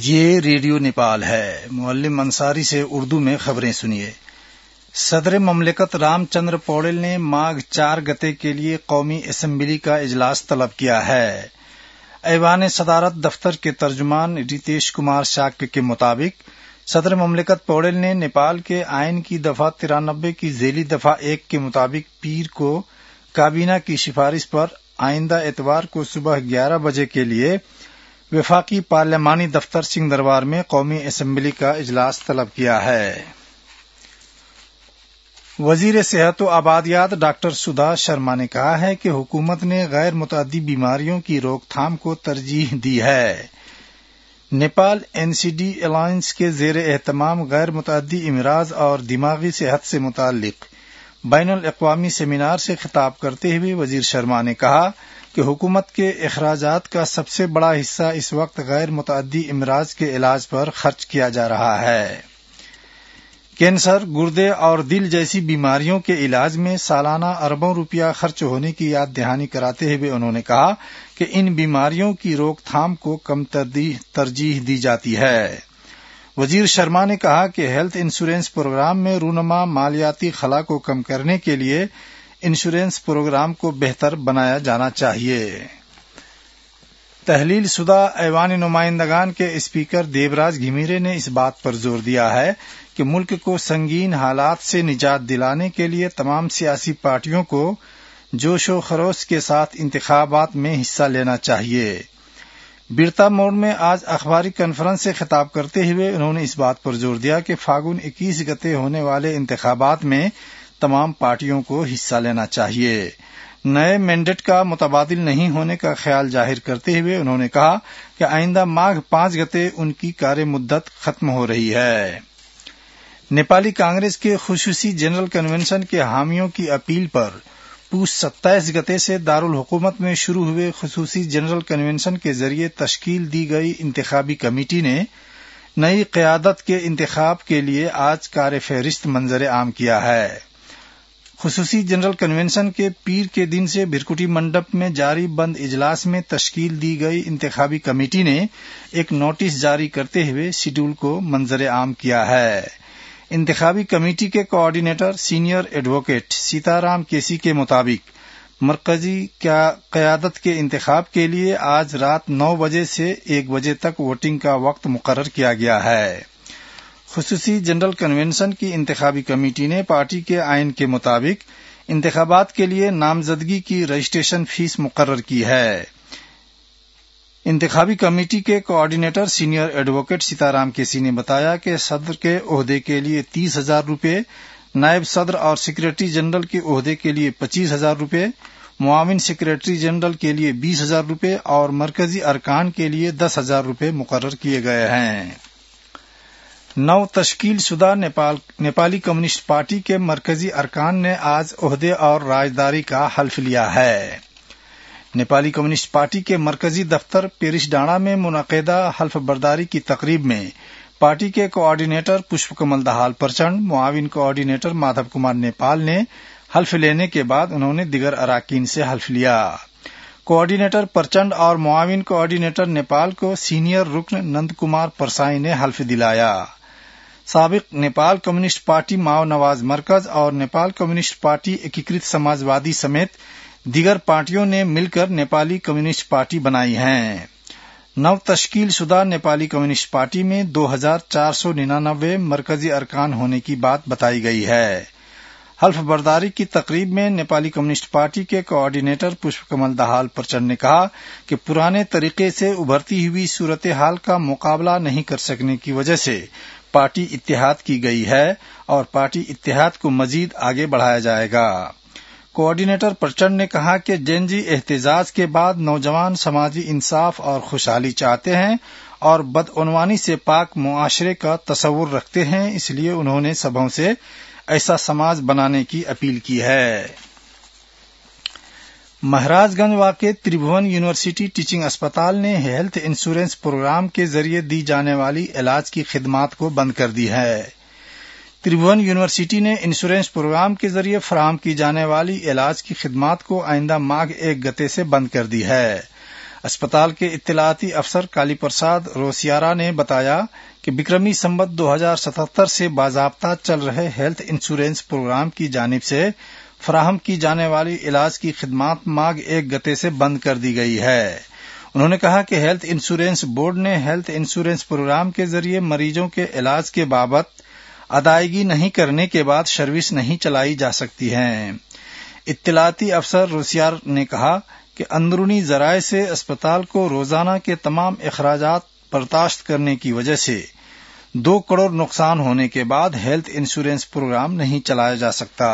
یہ ریڈیو نیپال ہے۔ معلم انصاری سے اردو میں خبریں سنیے۔ صدر مملکت رام چندر پوڑل نے ماگھ 4 گتے کے لیے قومی اسمبلی کا اجلاس طلب کیا ہے۔ ایوان صدارت دفتر کے ترجمان ریتیش کمار شاکر کے مطابق صدر مملکت پوڑل نے نیپال کے آئین کی دفعہ 93 کی ذیلی دفعہ 1 کے مطابق پیر کو کابینہ کی سفارش پر آئندہ اتوار کو صبح 11 بجے کے لیے وفاقی پارلیمانی دفتر سنگھ دربار میں قومی اسمبلی کا اجلاس طلب کیا ہے۔ وزیر صحت و آبادیات ڈاکٹر سدھا شرما نے کہا ہے کہ حکومت نے غیر متعدی بیماریوں کی روک تھام کو ترجیح دی ہے۔ نیپال NCD الائنس کے زیر اہتمام غیر متعدی امراض اور دماغی صحت سے متعلق بین الاقوامی سیمینار سے خطاب کرتے ہوئے وزیر شرما نے کہا کہ حکومت کے اخراجات کا سب سے بڑا حصہ اس وقت غیر متعدی امراض کے علاج پر خرچ کیا جا رہا ہے۔ کینسر، گردے اور دل جیسی بیماریوں کے علاج میں سالانہ اربوں روپیہ خرچ ہونے کی یاد دہانی کراتے ہوئے انہوں نے کہا کہ ان بیماریوں کی روک تھام کو کم ترجیح دی جاتی ہے۔ وزیر شرما نے کہا کہ ہیلتھ انشورنس پروگرام میں رونما مالیاتی خلا کو کم کرنے کے لیے انشورنس پروگرام کو بہتر بنایا جانا چاہیے۔ تحلیل شدہ ایوان نمائندگان کے اسپیکر دیوراج گھمیرے نے اس بات پر زور دیا ہے کہ ملک کو سنگین حالات سے نجات دلانے کے لیے تمام سیاسی پارٹیوں کو جوش و خروش کے ساتھ انتخابات میں حصہ لینا چاہیے۔ برتا موڑ میں آج اخباری کانفرنس سے خطاب کرتے ہوئے انہوں نے اس بات پر زور دیا کہ فاگن 21 گتے ہونے والے انتخابات میں تمام پارٹیوں کو حصہ لینا چاہیے۔ نئے مینڈیٹ کا متبادل نہیں ہونے کا خیال ظاہر کرتے ہوئے انہوں نے کہا کہ آئندہ ماگھ 5 گتے ان کی کار مدت ختم ہو رہی ہے۔ نیپالی کانگریس کے خصوصی جنرل کنونشن کے حامیوں کی اپیل پر پوس 27 گتے سے دارالحکومت میں شروع ہوئے خصوصی جنرل کنونشن کے ذریعے تشکیل دی گئی انتخابی کمیٹی نے نئی قیادت کے انتخاب کے لیے آج کار فہرست منظر عام کیا ہے۔ خصوصی جنرل کنونشن کے پیر کے دن سے بھرکٹی منڈپ میں جاری بند اجلاس میں تشکیل دی گئی انتخابی کمیٹی نے ایک نوٹس جاری کرتے ہوئے شیڈول کو منظر عام کیا ہے۔ انتخابی کمیٹی کے کوآرڈینیٹر سینئر ایڈوکیٹ سیتارام کیسی کے مطابق مرکزی قیادت کے انتخاب کے لیے آج رات 9 بجے سے 1 بجے تک ووٹنگ کا وقت مقرر کیا گیا ہے۔ خصوصی جنرل کنونشن کی انتخابی کمیٹی نے پارٹی کے آئین کے مطابق انتخابات کے لیے نامزدگی کی رجسٹریشن فیس مقرر کی ہے۔ انتخابی کمیٹی کے کوآرڈینیٹر سینئر ایڈوکیٹ سیتارام کیسی نے بتایا کہ صدر کے عہدے کے لیے 30,000 روپے، نائب صدر اور سیکریٹری جنرل کے عہدے کے لیے 25,000 روپے، معاون سیکریٹری جنرل کے لیے 20,000 روپے اور مرکزی ارکان کے لیے 10,000 روپے مقرر کیے گئے ہیں۔ نو تشکیل شدہ نیپالی کمیونسٹ پارٹی کے مرکزی ارکان نے آج عہدے اور راجداری کا حلف لیا ہے۔ نیپالی کمیونسٹ پارٹی کے مرکزی دفتر پیرس ڈانا میں منعقدہ حلف برداری کی تقریب میں پارٹی کے کوآرڈینیٹر پشپ کمل دہال پرچنڈ، معاون کوآرڈینیٹر مادھو کمار نیپال نے حلف لینے کے بعد انہوں نے دیگر اراکین سے حلف لیا۔ کوآرڈینیٹر پرچنڈ اور معاون کوآرڈینیٹر نیپال کو سینئر رکن نند کمار پرسائی نے حلف دلایا۔ سابق نیپال کمیونسٹ پارٹی ماؤ نواز مرکز اور نیپال کمیونسٹ پارٹی ایکیکرت سماجوادی سمیت دیگر پارٹیوں نے مل کر نیپالی کمیونسٹ پارٹی بنائی ہیں۔ نو تشکیل شدہ نیپالی کمیونسٹ پارٹی میں 2,499 مرکزی ارکان ہونے کی بات بتائی گئی ہے۔ حلف برداری کی تقریب میں نیپالی کمیونسٹ پارٹی کے کوآرڈینیٹر پشپ کمل دہال پرچنڈ نے کہا کہ پرانے طریقے سے ابھرتی ہوئی صورتحال کا مقابلہ نہیں کر سکنے کی وجہ سے پارٹی اتحاد کی گئی ہے اور پارٹی اتحاد کو مزید آگے بڑھایا جائے گا۔ کوآرڈینیٹر پرچنڈ نے کہا کہ جین جی احتجاج کے بعد نوجوان سماجی انصاف اور خوشحالی چاہتے ہیں اور بدعنوانی سے پاک معاشرے کا تصور رکھتے ہیں، اس لیے انہوں نے سبھوں سے ایسا سماج بنانے کی اپیل کی ہے۔ مہاراج گنج واقع تریبھون یونیورسٹی ٹیچنگ اسپتال نے ہیلتھ انشورنس پروگرام کے ذریعے دی جانے والی علاج کی خدمات کو بند کر دی ہے۔ تریبھون یونیورسٹی نے انشورنس پروگرام کے ذریعے فراہم کی جانے والی علاج کی خدمات کو آئندہ ماگھ 1 گتے سے بند کر دی ہے۔ اسپتال کے اطلاعاتی افسر کالی پرساد روسیارا نے بتایا کہ بکرمی سنبت 2077 سے باضابطہ چل رہے ہیلتھ انشورنس پروگرام کی جانب سے فراہم کی جانے والی علاج کی خدمات ماغ 1 گتے سے بند کر دی گئی ہے۔ انہوں نے کہا کہ ہیلتھ انشورنس بورڈ نے ہیلتھ انشورنس پروگرام کے ذریعے مریضوں کے علاج کے بابت ادائیگی نہیں کرنے کے بعد سروس نہیں چلائی جا سکتی ہے۔ اطلاعاتی افسر روسیار نے کہا کہ اندرونی ذرائع سے اسپتال کو روزانہ کے تمام اخراجات برداشت کرنے کی وجہ سے 2 کروڑ نقصان ہونے کے بعد ہیلتھ انشورنس پروگرام نہیں چلایا جا سکتا۔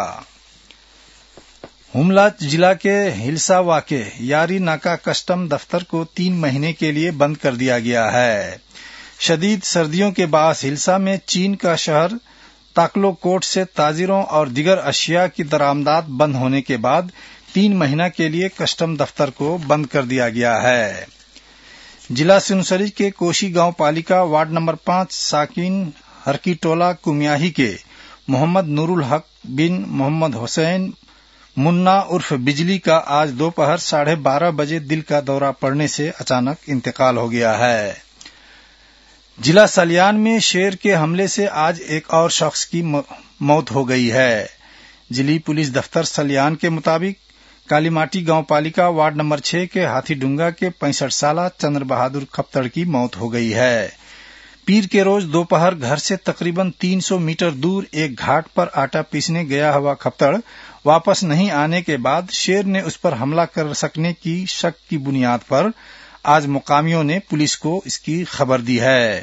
حملہ ضلع کے ہلسا واقع یاری ناکا کسٹم دفتر کو 3 مہینے کے لیے بند کر دیا گیا ہے۔ شدید سردیوں کے باعث ہلسا میں چین کا شہر تاکلو کوٹ سے تاجروں اور دیگر اشیاء کی درآمدات بند ہونے کے بعد 3 مہینہ کے لیے کسٹم دفتر کو بند کر دیا گیا ہے۔ ضلع سنسری کے کوشی گاؤں پالیکا وارڈ نمبر 5 ساکین ہرکی ٹولہ کمیاہی کے محمد نور الحق بن محمد حسین منا عرف بجلی کا آج دوپہر 12:30 بجے دل کا دورہ پڑنے سے اچانک انتقال ہو گیا ہے۔ ضلع سلیان میں شیر کے حملے سے آج ایک اور شخص کی موت ہو گئی ہے۔ ضلعی پولیس دفتر سلیان کے مطابق کالی ماٹی گاؤں پالیکا وارڈ نمبر 6 کے ہاتھی ڈنگا کے 65 سالہ چندر بہادر کھپتڑ کی موت ہو گئی ہے۔ پیر کے روز دوپہر گھر سے تقریباً 300 میٹر دور ایک گھاٹ پر آٹا پیسنے گیا ہوا کھپتڑ واپس نہیں آنے کے بعد شیر نے اس پر حملہ کر سکنے کی شک کی بنیاد پر آج مقامیوں نے پولیس کو اس کی خبر دی ہے۔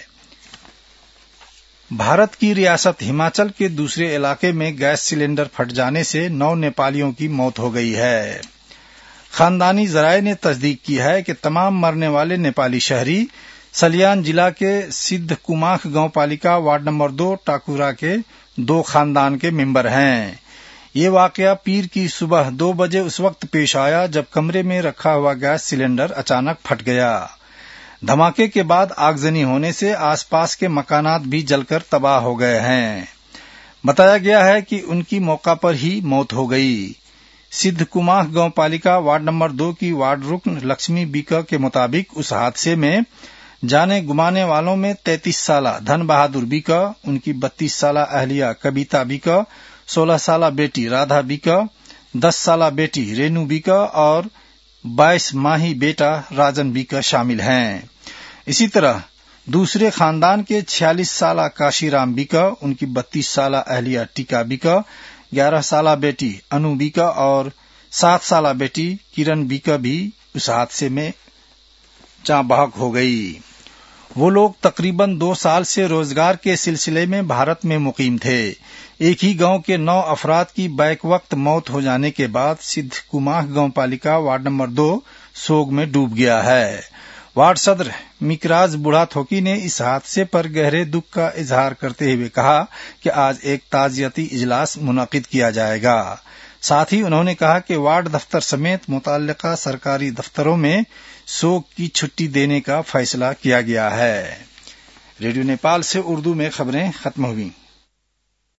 بھارت کی ریاست ہماچل کے دوسرے علاقے میں گیس سلنڈر پھٹ جانے سے 9 نیپالیوں کی موت ہو گئی ہے۔ خاندانی ذرائع نے تصدیق کی ہے کہ تمام مرنے والے نیپالی شہری سلیان ضلع کے سدھ کماخ گاؤں پالیکا وارڈ نمبر 2 ٹاکورا کے 2 خاندان کے ممبر ہیں۔ یہ واقعہ پیر کی صبح 2 بجے اس وقت پیش آیا جب کمرے میں رکھا ہوا گیس سلنڈر اچانک پھٹ گیا۔ دھماکے کے بعد آگزنی ہونے سے آس پاس کے مکانات بھی جل کر تباہ ہو گئے ہیں۔ بتایا گیا ہے کہ ان کی موقع پر ہی موت ہو گئی۔ سدھ کماخ گاؤں پالیکا وارڈ نمبر 2 کی وارڈ رکن لکشمی بیکا کے مطابق اس حادثے میں جانے گمانے والوں میں 33 سالہ دھن بہادر بیکا، ان کی 32 سالہ اہلیہ کبیتا بیکا، 16 سالہ بیٹی رادھا بیکا، 10 سالہ بیٹی رینو بیکا اور 22 ماہی بیٹا راجن بیکا شامل ہیں۔ اسی طرح دوسرے خاندان کے 46 سالہ کاشی رام بیکا، ان کی 32 سالہ اہلیہ ٹیکا بیکا، 11 سالہ بیٹی انو بیکا اور 7 سالہ بیٹی کرن بیکا بھی اس حادثے میں جاں بحق ہو گئی۔ وہ لوگ تقریباً 2 سال سے روزگار کے سلسلے میں بھارت میں مقیم تھے۔ ایک ہی گاؤں کے 9 افراد کی بیک وقت موت ہو جانے کے بعد سدھ کماخ گاؤں پالیکا وارڈ نمبر 2 سوگ میں ڈوب گیا ہے۔ وارڈ صدر مکراز بوڑھا تھوکی نے اس حادثے پر گہرے دکھ کا اظہار کرتے ہوئے کہا کہ آج ایک تعزیتی اجلاس منعقد کیا جائے گا۔ ساتھ ہی انہوں نے کہا کہ وارڈ دفتر سمیت متعلقہ سرکاری دفتروں میں سوگ کی چھٹی دینے کا فیصلہ کیا گیا ہے۔ ریڈیو نیپال سے اردو میں خبریں ختم ہوئیں۔